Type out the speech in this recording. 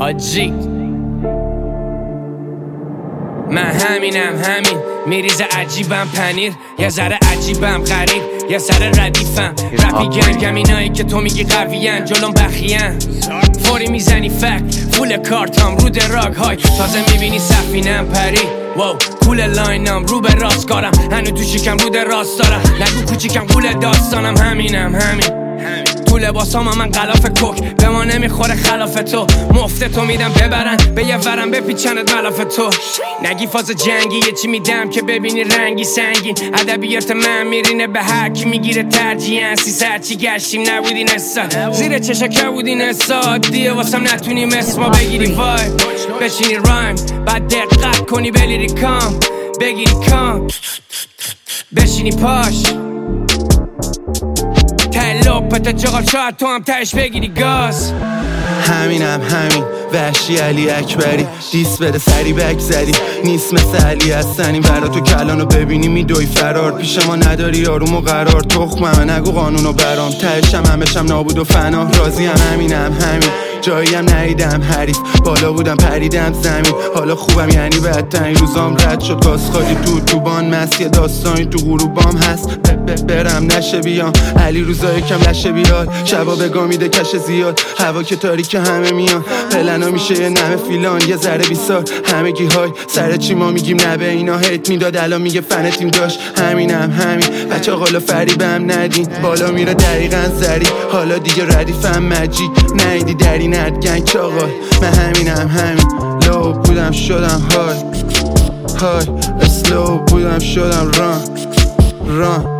حاجی من همینم همین میریزه عجیبم پنیر یه ذره عجیبم غریب یه سر ردیفم رپی گنگم اینایی که تو میگی قویان جلوم بخیان فوری میزنی فکت فول کارتام رو دراگ های تازه میبینی سفینم پری واو کول لاینم رو به راستکارم هنو تو شکم رو در راست دارم نگو کوچیکم قول داستانم همینم همین تو لباسام من غلاف کوک به ما نمیخوره خلاف تو مفته تو میدم ببرن به یه ورم بپیچنت ملاف تو نگی فاز جنگی یه چی میدم که ببینی رنگی سنگین ادبیات من میرینه به هر کی میگیره ترجیحاً 300 چی گشتیم نبودی نسا زیر چشکه بودی نسا دیه واسم نتونیم اسما بگیری وای بشینی رایم بعد دقت کنی به لیریکام بگیری کام بشینی پاش لپت جغال شاید تو هم تش بگیری گاز همینم همین وحشی علی اکبری دیس بده سری بگذری نیست مثل علی هستنی برا تو کلانو ببینی میدوی فرار پیش ما نداری آروم و قرار تخممه نگو قانونو برام تهشم همشم نابود و فنا راضی همینم همین جایی هم ندیدم حریف بالا بودم پریدم زمین حالا خوبم یعنی بدترین روزام رد شد گاز خالی تو بان مست یه داستانی تو غروبام هست برم نشه بیام علی روزا یکم لشه بیاد شبا بگاه میده کش زیاد هوا که تاریک همه میان پلنا میشه یه نمه فیلان یه ذره بیسار همگی های سر چی ما میگیم نه به اینا هیت میداد الان میگه فن تیم داشت همینم همین بچه قالا فریبم ندین بالا میره دقیقا زری حالا دیگه ردیفم مجیک نیدی دری ند گنگ چاقال من همینم همین لو بودم شدم های اسلو بودم شدم ران